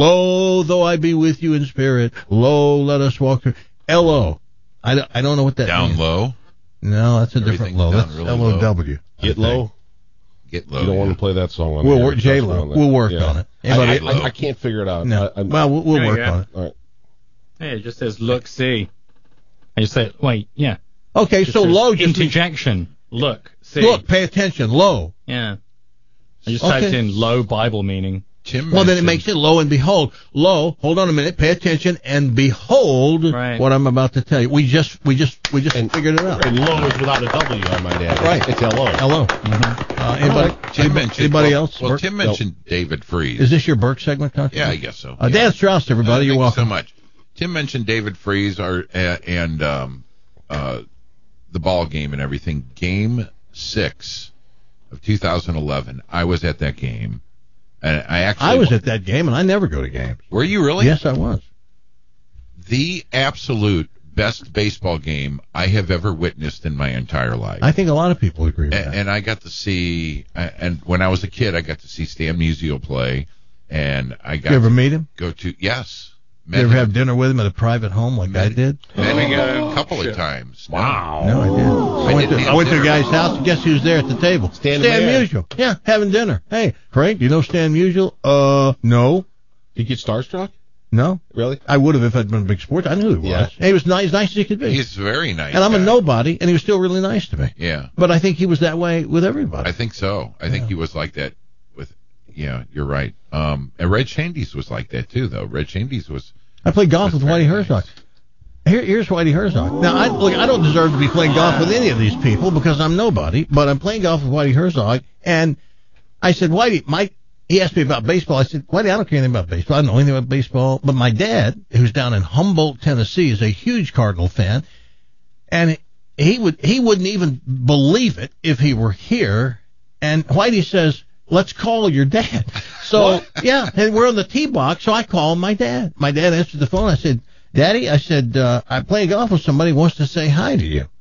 Lo, though I be with you in spirit. Lo, let us walk through. L O. I don't, I don't know what that Down means. low. No, that's a Everything's different low. down That's really L O W. I Get think. low. Get low. You don't yeah. want to play that song on We'll there. work- J-Lo. on that. We'll work Yeah. on it. I, Anybody- I, I, I can't figure it out. No. I, I'm- Well, we'll, we'll There you work go. on it. all right. Yeah, it just says look, see. I just say, wait, yeah. Okay, Just so says low just means, interjection. Look, see. look, pay attention. Low. Yeah. I just Okay. typed in low Bible meaning. Tim Well, then it mentioned- makes it lo and behold. Lo, hold on a minute, pay attention, and behold Right. what I'm about to tell you. We just, we just, we just And- figured it out. And low is without a W, I might add. Right. It's L O. Hello. Uh, anybody, Tim anybody, mentioned, anybody well, else? Well, Burke? Tim mentioned David Freeze. Is this your Burke segment, Doctor? Yeah, I guess so. Uh, Yeah. Dan Strauss, everybody, Uh, you're thank welcome. you so much. Tim mentioned David Freeze our, uh, and um, uh, the ball game and everything. Game six of two thousand eleven. I was at that game, and I actually I was at that game, and I never go to games. Were you really? Yes, I was. The absolute best baseball game I have ever witnessed in my entire life. I think a lot of people agree with and, that. and I got to see, and when I was a kid, I got to see Stan Musial play, and I got You ever to meet him? go to yes. You ever have dinner with him at a private home like I did? Met him go. a couple of times. Wow. No, I did. I went to, didn't I went to a have guy's dinner. house, and guess who's there at the table? Stan Stan Musial. Musial. Yeah, having dinner. Hey, Frank, you know Stan Musial? Uh, no. Did you get starstruck? No. Really? I would have if I'd been a big sports. I knew who he Yeah. was. He was nice, nice as he could be. He's very nice. and I'm a guy. nobody, and he was still really nice to me. Yeah, But I think he was that way with everybody. I think so. I think Yeah. he was like that with. Yeah, you're right. Um, and Red Shandies was like that too, though. Red Shandies was. I played golf was with very Whitey nice. Herzog. Here, here's Whitey Herzog. Now, I, look, I don't deserve to be playing golf with any of these people because I'm nobody, but I'm playing golf with Whitey Herzog, and I said, Whitey, my, he asked me about baseball. I said, Whitey, I don't care anything about baseball. I don't know anything about baseball, but my dad, who's down in Humboldt, Tennessee, is a huge Cardinal fan, and he would, he wouldn't even believe it if he were here, and Whitey says, let's call your dad. So, yeah, and we're on the tee box, so I call my dad. My dad answered the phone. I said, Daddy, I said, uh, I'm playing golf with somebody who wants to say hi to you.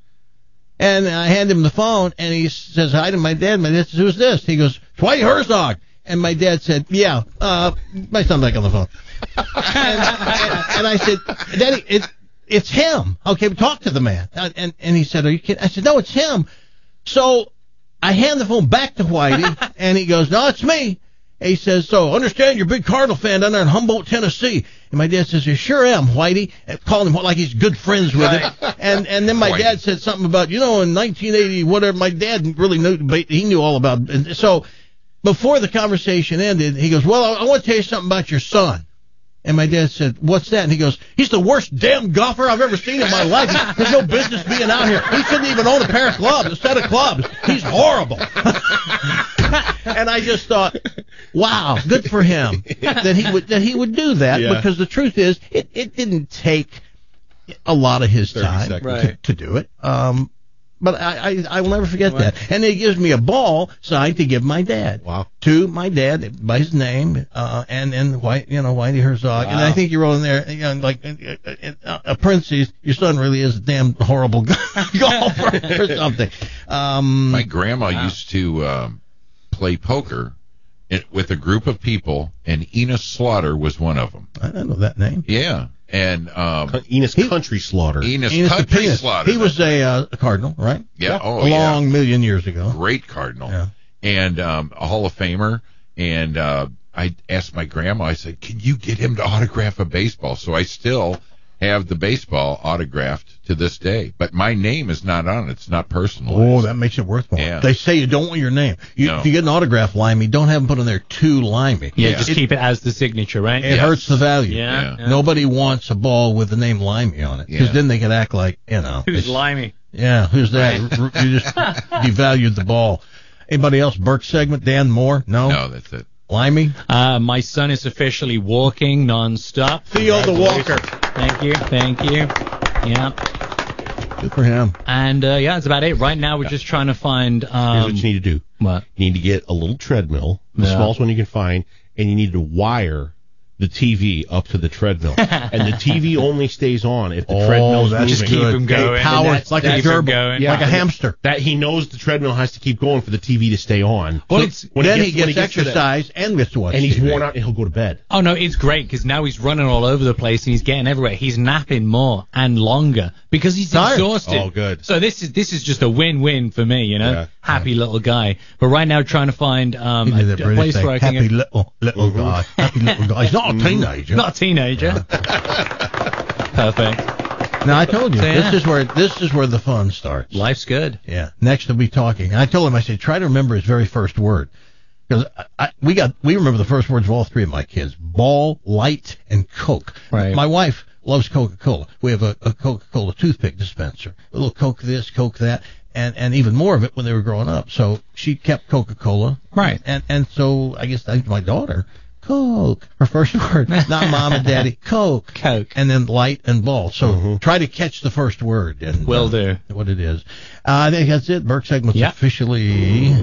And I hand him the phone, and he says hi to my dad. My dad says, who's this? He goes, it's Whitey Herzog. And my dad said, yeah, uh, my son back on the phone. and, and, and I said, Daddy, it, it's him. Okay, talk to the man. And, and, and he said, are you kidding? I said, no, it's him. So I hand the phone back to Whitey, and he goes, no, it's me. And he says, so understand you're a big Cardinal fan down there in Humboldt, Tennessee. And my dad says, you sure am, Whitey. And called him like he's good friends with him. And and then my Whitey. dad said something about, you know, in nineteen eighty, whatever, my dad really knew, he knew all about. And so before the conversation ended, he goes, well, I, I want to tell you something about your son. And my dad said, what's that? And he goes, he's the worst damn golfer I've ever seen in my life. He has no business being out here. He shouldn't even own a pair of clubs, a set of clubs. He's horrible. And I just thought, wow, good for him that he would that he would do that, Yeah. because the truth is, it, it didn't take a lot of his thirty time seconds. to, Right. to do it. Um, But I, I, I will never forget that. And he gives me a ball signed to give my dad. Wow. To my dad by his name, uh, and and White, you know, Whitey Herzog. Wow. And I think you wrote in there, you know, like uh, a parentheses, your son really is a damn horrible golfer or something. Um, My grandma wow. used to um, play poker it, with a group of people, and Enos Slaughter was one of them. I don't know that name. Yeah. And um, Enos Country Slaughter. Enos, Enos the Country Penis. Slaughter. He was a, uh, a cardinal, right? Yeah. Oh, a yeah. long million years ago. Great cardinal. Yeah. And um, a Hall of Famer. And uh, I asked my grandma, I said, can you get him to autograph a baseball? So I still have the baseball autographed to this day. But my name is not on it. It's not personalized. Oh, that makes it worth more. Yeah. They say you don't want your name. You, No. If you get an autograph Limey, don't have them put on there too Limey. Yeah, Yeah. just It- keep it as the signature, right? It Yes. hurts the value. Yeah. yeah. Nobody wants a ball with the name Limey on it, because Yeah. then they could act like, you know. Who's it's- limey? Yeah, who's that? R- You just devalued the ball. Anybody else? Burke segment? Dan Moore? No? No, that's it. Limey? Uh, my son is officially walking non-stop. Theo the Walker. Thank you, thank you. Yeah. Good for him. And, uh, yeah, that's about it. Right now, we're just trying to find... Um, Here's what you need to do. What? You need to get a little treadmill, the Yeah. smallest one you can find, and you need to wire the T V up to the treadmill. And the T V only stays on if the Oh, treadmill is that's moving. Just keep good. him Hey, going. power, And that's- like a that's him gerbil, going. like a and hamster. That he knows the treadmill has to keep going for the T V to stay on. Well, So it's- when then gets- he gets, when to that- exercise and gets to watch and he's T V. worn out and he'll go to bed. Oh, no, it's great because now he's running all over the place and he's getting everywhere. He's napping more and longer because he's Tired. exhausted. Oh, good. So this is this is just a win-win for me, you know. Yeah. Happy little guy. But right now trying to find um, He a, did the a British place thing. where I can Happy get... little, little guy. Happy little guy. He's not a teenager. Not a teenager. Perfect. No, I told you. So, yeah. This is where this is where the fun starts. Life's good. Yeah. Next we'll be talking. I told him, I said, try to remember his very first word. Because I, I, we got we remember the first words of all three of my kids: ball, light, and Coke. Right. My wife loves Coca-Cola. We have a, a Coca-Cola toothpick dispenser. A little Coke this, Coke that, and and even more of it when they were growing up. So she kept Coca-Cola. Right. And and so I guess I think my daughter, Coke, her first word, not mom and daddy, Coke. Coke. And then light and ball. So try to catch the first word and Will uh, do. what it is. Uh, I think that's it. Burke segment's Yep. officially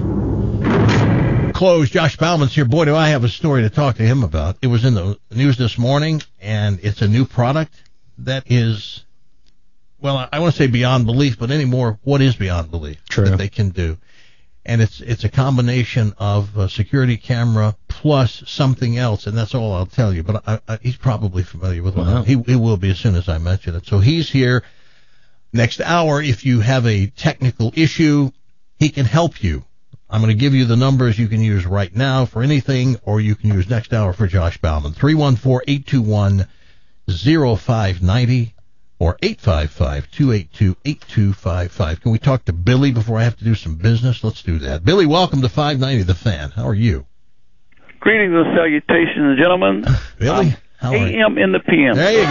closed. Josh Bauman's here. Boy, do I have a story to talk to him about. It was in the news this morning, and it's a new product that is, well, I want to say beyond belief, but anymore, what is beyond belief True. that they can do? And it's it's a combination of a security camera plus something else, and that's all I'll tell you. But I, I, he's probably familiar with Wow. it. He, he will be as soon as I mention it. So he's here next hour. If you have a technical issue, he can help you. I'm going to give you the numbers you can use right now for anything, or you can use next hour for Josh Bauman. three one four, eight two one, zero five nine zero or eight five five, two eight two, eight two five five. Can we talk to Billy before I have to do some business? Let's do that. Billy, welcome to five ninety The Fan. How are you? Greetings and salutations, gentlemen. Billy? How are you? A M in the P M. There you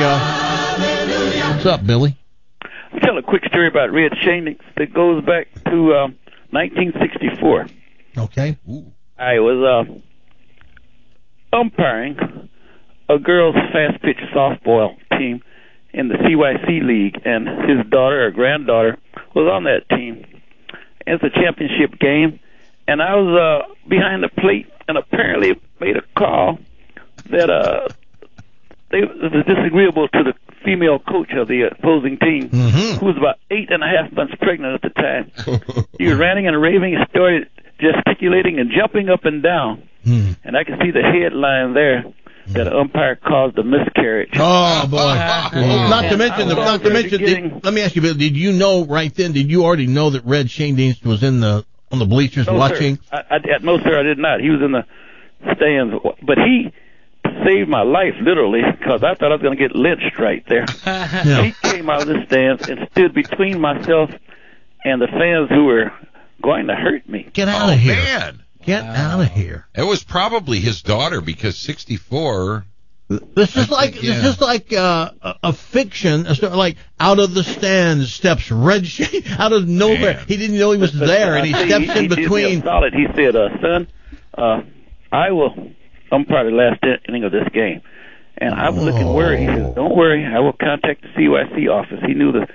go. What's up, Billy? I'll tell a quick story about Red Shanix that goes back to uh, nineteen sixty-four. Okay. I was uh, umpiring a girls' fast pitch softball team in the C Y C League, and his daughter or granddaughter was on that team. It's a championship game, and I was uh, behind the plate and apparently made a call that uh, they, it was disagreeable to the female coach of the opposing team, mm-hmm. who was about eight and a half months pregnant at the time. He was ranting and raving and started gesticulating and jumping up and down. Mm. And I could see the headline there that an umpire caused a miscarriage. Oh boy! Well, not to mention, the, not to mention. Did, let me ask you, Bill. Did you know right then? Did you already know that Red Shane Deans was in the on the bleachers no, watching? Sir. I, I, no, sir, I did not. He was in the stands, but he saved my life literally because I thought I was going to get lynched right there. Yeah. He came out of the stands and stood between myself and the fans who were going to hurt me. Get out oh, of here! Man. Get wow. out of here! It was probably his daughter because sixty-four. This is I like think, yeah. this is like uh, a, a fiction, a story, like out of the stands steps Red Shane out of nowhere. Man. He didn't know he was there, and he steps he, in he between. Did solid. He said, uh, "Son, uh, I will umpire the last inning of this game." And I was looking oh. worried. He said, "Don't worry, I will contact the C Y C office." He knew the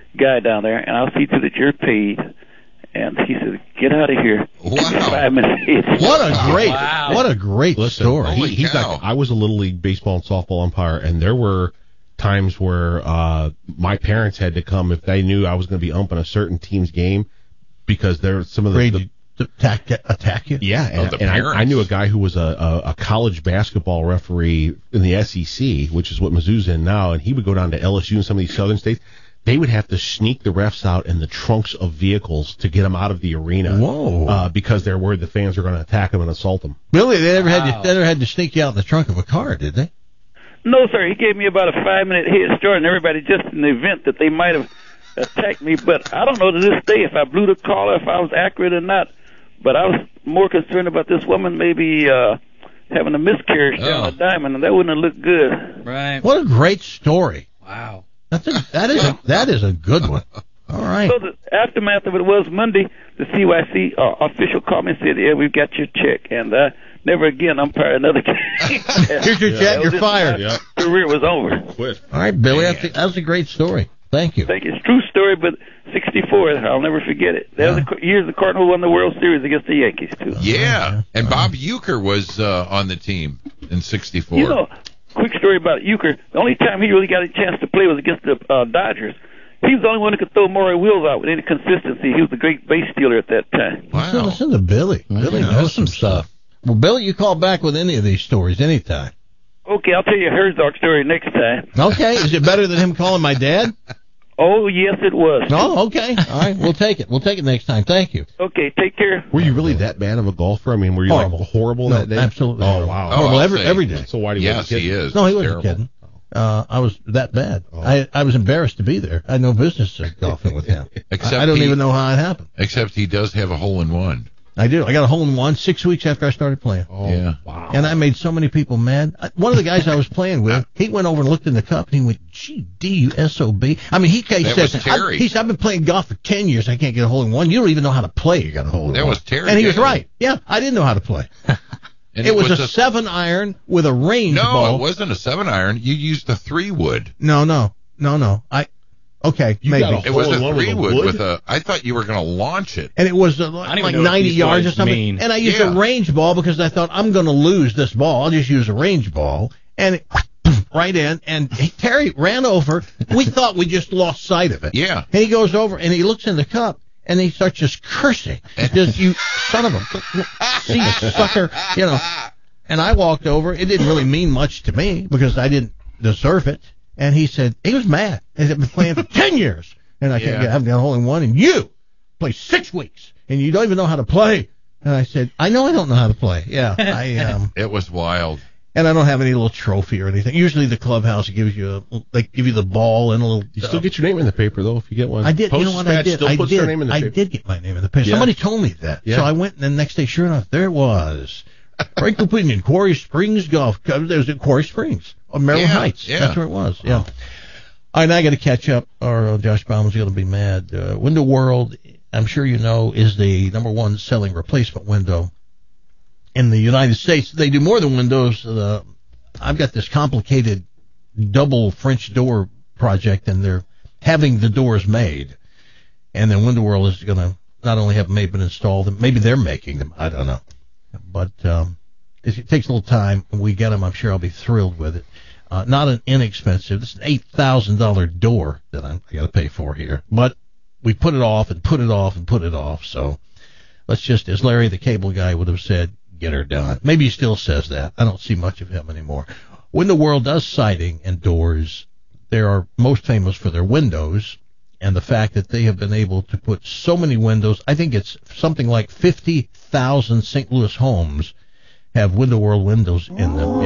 guy down there, and I'll see to that you're paid. And he said, "Get out of here." Wow. Five minutes. What a great, Wow. what a great Listen, story. He, he's cow. like, I was a little league baseball and softball umpire, and there were times where uh, my parents had to come if they knew I was going to be umping a certain team's game because there some of the, Ready the to attack, attack you? yeah, and, Oh, the and I, parents. I knew a guy who was a, a, a college basketball referee in the S E C, which is what Mizzou's in now, and he would go down to L S U and some of these southern states. They would have to sneak the refs out in the trunks of vehicles to get them out of the arena. Whoa. Uh, because they're worried the fans are going to attack them and assault them. Billy, they never had Wow. to, they never had to sneak you out in the trunk of a car, did they? No, sir. He gave me about a five-minute head start, and everybody just in the event that they might have attacked me. But I don't know to this day if I blew the call or if I was accurate or not. But I was more concerned about this woman maybe uh, having a miscarriage down Oh. the diamond, and that wouldn't have looked good. Right. What a great story. Wow. That's a, that is a, that is a good one. All right. So the aftermath of it was Monday. The C Y C uh, official called me and said, "Yeah, we've got your check," and uh, never again umpire another game. Here's your check. You're fired. Yeah. Career was over. Quit. All right, Billy. That's a, that's a great story. Thank you. Thank you. It's a true story, but sixty-four, I'll never forget it. That was the years the Cardinals won the World Series against the Yankees, too. Yeah, and Bob Euchre was uh, on the team in sixty-four. You know, quick story about Euchre. The only time he really got a chance to play was against the uh, Dodgers. He was the only one who could throw Maury Wheels out with any consistency. He was the great base stealer at that time. Listen, listen to Billy. Billy knows some stuff. Well, Billy, you call back with any of these stories anytime. Okay, I'll tell you a Herzog story next time. Okay. Is it better than him calling my dad? Oh, yes, it was. Oh, okay. All right. We'll take it. We'll take it next time. Thank you. Okay, take care. Were you really that bad of a golfer? I mean, were you Horrible. like horrible No, that day? absolutely Oh, horrible. wow. Horrible I'll every, say- every day. So why do you Yes, he is. No, he wasn't Terrible. kidding. Uh, I was that bad. I I was embarrassed to be there. I had no business uh, golfing with him. Except I, I don't he- even know how it happened. Except he does have a hole in one. I do. I got a hole in one six weeks after I started playing. Oh, Yeah. wow. And I made so many people mad. I- One of the guys I was playing with, he went over and looked in the cup, and he went, G D U S O B. I mean, he, he That said, was Terry. I, he said, I've been playing golf for ten years. I can't get a hole in one. You don't even know how to play. You got a hole in That one. was Terry And he was Gailey. right. Yeah, I didn't know how to play. And it, was, a, seven iron with a range No, ball. it wasn't a seven iron. You used a three wood. No, no, no, no. I okay, You maybe. got a It was hole in a one with three a wood wood? with a. I thought you were going to launch it. And it was uh, don't like even know what ninety these yards or words something. mean. And I used Yeah. a range ball because I thought I'm going to lose this ball. I'll just use a range ball. And it, right in. And he, Terry ran over. We thought we just lost sight of it. Yeah. And he goes over and he looks in the cup and he starts just cursing. Just you son of a see you sucker, you know. And I walked over. It didn't really mean much to me because I didn't deserve it. And he said he was mad. He had been playing for ten years. And I can't Yeah. get, I haven't got a hole in one. And you play six weeks, and you don't even know how to play. And I said, I know I don't know how to play. Yeah, I um, It was wild. and I don't have any little trophy or anything. Usually the clubhouse gives you a, they give you the ball and a little. You still get your name in the paper though if you get one. I did. You know what I Post-Dispatch did? Still I puts did. their name in the I paper. did get my name in the paper. Yeah. Somebody told me that. Yeah. So I went, and the next day, sure enough, there it was. Frank Opinion, Quarry Springs Golf. There was at Quarry Springs, on Maryland Yeah, Heights. yeah. That's where it was. Yeah. All right, now I got to catch up, or uh, Josh Bauman's going to be mad. Uh, Window World, I'm sure you know, is the number one selling replacement window in the United States. They do more than windows. Uh, I've got this complicated double French door project, and they're having the doors made. And then Window World is going to not only have them made, but install them. Maybe they're making them. I don't know. But um, if it takes a little time and we get them, I'm sure I'll be thrilled with it. Uh, not an inexpensive. It's an eight thousand dollars door that I'm, I got to pay for here. But we put it off and put it off and put it off. So let's just, as Larry the cable guy would have said, get her done. Maybe he still says that. I don't see much of him anymore. Window World does siding and doors. They are most famous for their windows and the fact that they have been able to put so many windows. I think it's something like fifty thousand Saint Louis homes have Window World windows in them.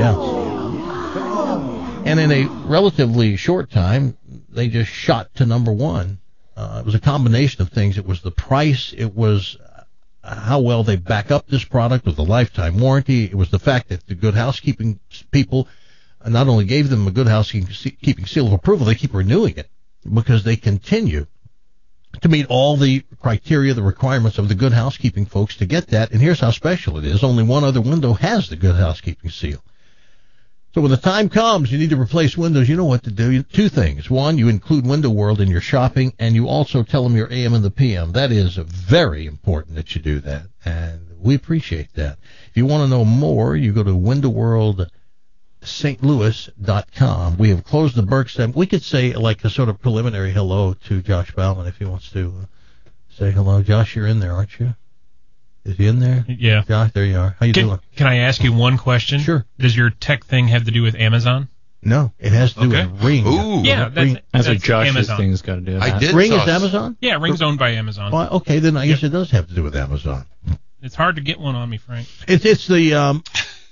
Yeah. And in a relatively short time, they just shot to number one. Uh, it was a combination of things. It was the price. It was how well they back up this product with a lifetime warranty. It was the fact that the Good Housekeeping people not only gave them a Good Housekeeping seal of approval, they keep renewing it because they continue to meet all the criteria, the requirements of the Good Housekeeping folks to get that. And here's how special it is. Only one other window has the Good Housekeeping seal. So when the time comes, you need to replace windows, you know what to do. Two things. One, you include Window World in your shopping, and you also tell them your A M and the P M. That is very important that you do that, and we appreciate that. If you want to know more, you go to window world st louis dot com. We have closed the Burke. We could say like a sort of preliminary hello to Josh Bauman if he wants to uh, say hello. Josh, you're in there, aren't you? Is he in there? Yeah. Josh, there you are. How you can, doing? Can I ask you one question? Sure. Does your tech thing have to do with Amazon? No, it has to do okay. with Ring. Ooh. Yeah, that's, That's, that's what Josh's Amazon. thing's got to do with I that. did Ring saw is Amazon? Yeah, Ring's owned by Amazon. Well, okay, then I guess it does have to do with Amazon. It's hard to get one on me, Frank. It's it's the um.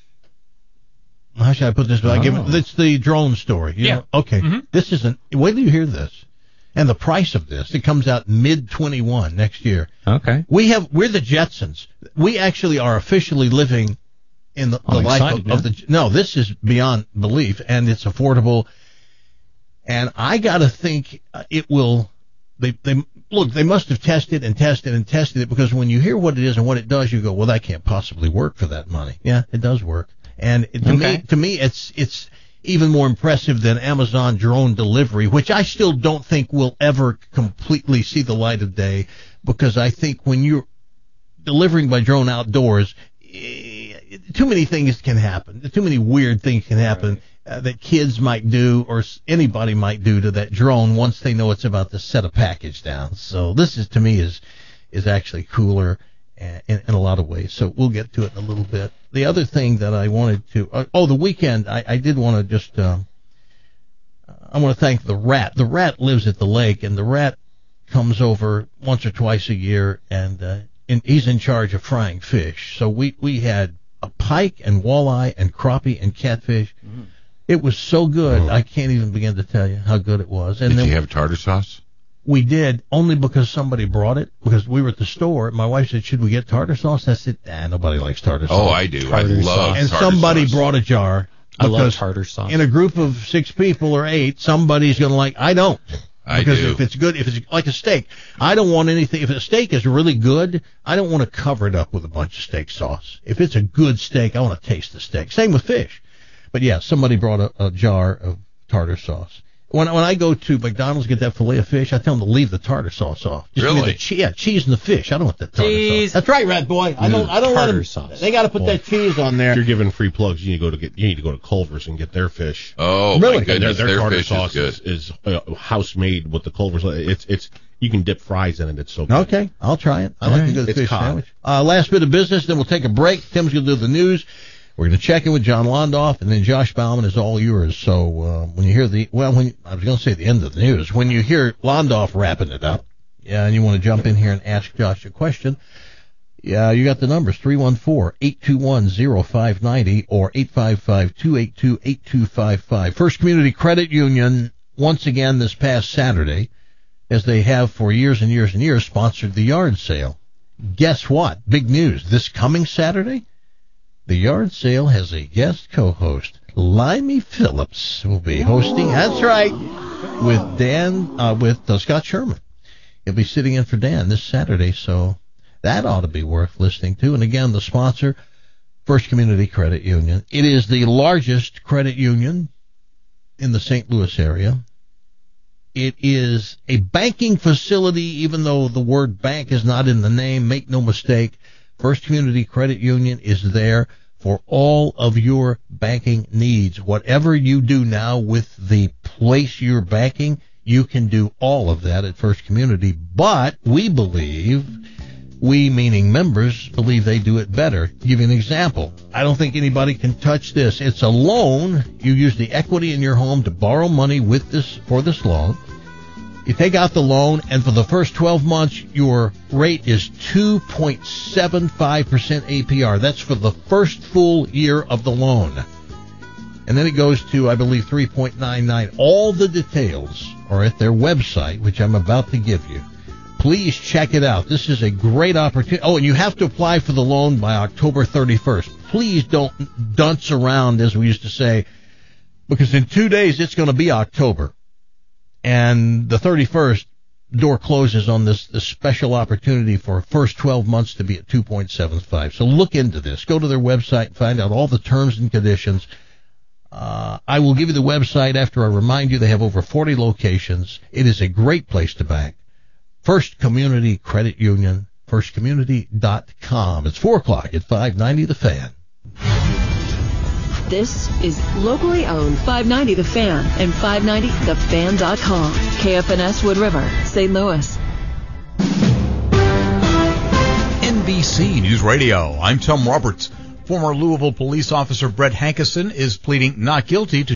How should I put this? I give it, it's the drone story. You Yeah. know? Okay. Mm-hmm. This isn't. Wait till you hear this, and the price of this. It comes out mid twenty-one next year. Okay. We have. We're the Jetsons. We actually are officially living in the, the I'm life excited, of, of the. No, this is beyond belief, and it's affordable. And I got to think uh, it will. They they look. They must have tested and tested and tested it, because when you hear what it is and what it does, you go, well, that can't possibly work for that money. Yeah, it does work. And to Okay. me, to me, it's it's even more impressive than Amazon drone delivery, which I still don't think will ever completely see the light of day, because I think when you're delivering by drone outdoors, eh, too many things can happen. Too many weird things can happen uh, that kids might do or anybody might do to that drone once they know it's about to set a package down. So this is, to me, is is actually cooler in, in a lot of ways. So we'll get to it in a little bit. The other thing that I wanted to, uh, oh, the weekend, I, I did want to just, um, I want to thank the Rat. The Rat lives at the lake, and the Rat comes over once or twice a year, and, uh, and he's in charge of frying fish. So we, we had a pike and walleye and crappie and catfish. Mm. It was so good, oh. I can't even begin to tell you how good it was. And did then you have tartar sauce? We did, only because somebody brought it, because we were at the store. My wife said, should we get tartar sauce? I said, nah, nobody likes tartar sauce. Oh, I do. Tartar I love sauce. And tartar somebody sauce. brought a jar. I love tartar sauce. In a group of six people or eight, somebody's going to like, I don't. I because do. if it's good, if it's like a steak, I don't want anything. If a steak is really good, I don't want to cover it up with a bunch of steak sauce. If it's a good steak, I want to taste the steak. Same with fish. But yeah, somebody brought a, a jar of tartar sauce. When when I go to McDonald's get that fillet of fish, I tell them to leave the tartar sauce off. Just Really? give me the che- yeah, cheese and the fish. I don't want that tartar Cheese. sauce. That's right, Rat Boy. I don't. I don't let Tartar them. sauce. They got to put Well, that cheese on there. If you're giving free plugs, you need to go to get you need to go to Culver's and get their fish. Oh, Really? my goodness. their, their Their, tartar fish sauce is good. is, is uh, house made with the Culver's. It's it's you can dip fries in it. It's so good. Okay, I'll try it. I All like right. to go to the It's fish cod. sandwich. Uh, last bit of business, then we'll take a break. Tim's going to do the news. We're going to check in with John Londoff, and then Josh Bauman is all yours. So uh, when you hear the, well, when I was going to say the end of the news, when you hear Londoff wrapping it up, yeah, and you want to jump in here and ask Josh a question, yeah, you got the numbers, three one four, eight two one, zero five nine zero or eight five five, two eight two, eight two five five. First Community Credit Union, once again this past Saturday, as they have for years and years and years, sponsored the yard sale. Guess what? Big news. This coming Saturday, the yard sale has a guest co-host. Limey Phillips will be hosting. That's right, with Dan, uh, with uh, Scott Sherman. He'll be sitting in for Dan this Saturday, so that ought to be worth listening to. And again, the sponsor, First Community Credit Union. It is the largest credit union in the Saint Louis area. It is a banking facility, even though the word bank is not in the name. Make no mistake, First Community Credit Union is there for all of your banking needs. Whatever you do now with the place you're banking, you can do all of that at First Community. But we believe, we meaning members, believe they do it better. I'll give you an example. I don't think anybody can touch this. It's a loan. You use the equity in your home to borrow money with this for this loan. You take out the loan, and for the first twelve months, your rate is two point seven five percent A P R. That's for the first full year of the loan. And then it goes to, I believe, three point nine nine. All the details are at their website, which I'm about to give you. Please check it out. This is a great opportunity. Oh, and you have to apply for the loan by October thirty-first. Please don't dunce around, as we used to say, because in two days it's going to be October. And the thirty-first, door closes on this, this special opportunity for first twelve months to be at two point seven five. So look into this. Go to their website and find out all the terms and conditions. Uh, I will give you the website after I remind you they have over forty locations. It is a great place to bank. First Community Credit Union, first community dot com. It's four o'clock at five ninety The Fan. This is locally owned five ninety The Fan and five ninety the fan dot com. K F N S Wood River, Saint Louis. N B C News Radio. I'm Tom Roberts. Former Louisville police officer Brett Hankison is pleading not guilty to